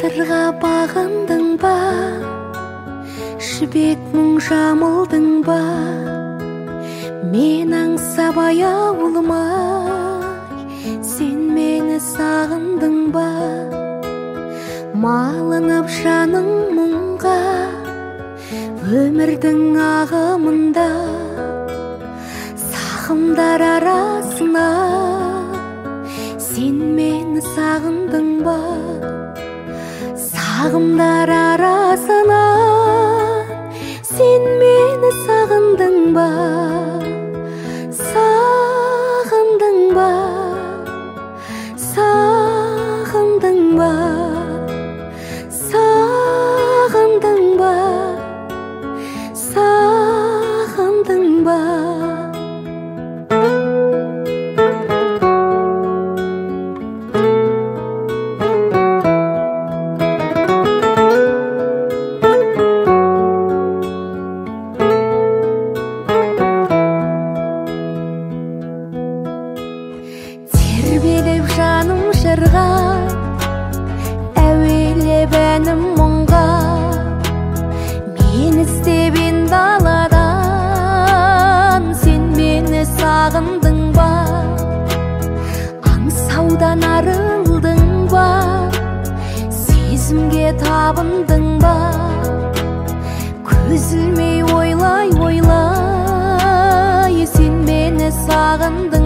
Тағдырға бағындың ба, жібек мұң жамылдың ба, мен аңсап аяулымай, сен мені сағындың ба, малынып жаның мұңға, өмірдің ағымында, сағымдар арасына, сен мені сағындың ба, сағымдар арасына, сен мені сағындың ба, сағындың ба, сағындың ба, сағындың ба, сағындың ба. Тербелеп жаным жырға, әуелеп әнім мұңға, мен іздеген даладан, сен мені сағындың ба, аңсаудан арылдың ба, сезімге табындың ба, көз ілмей ойлай, сен мені сағындың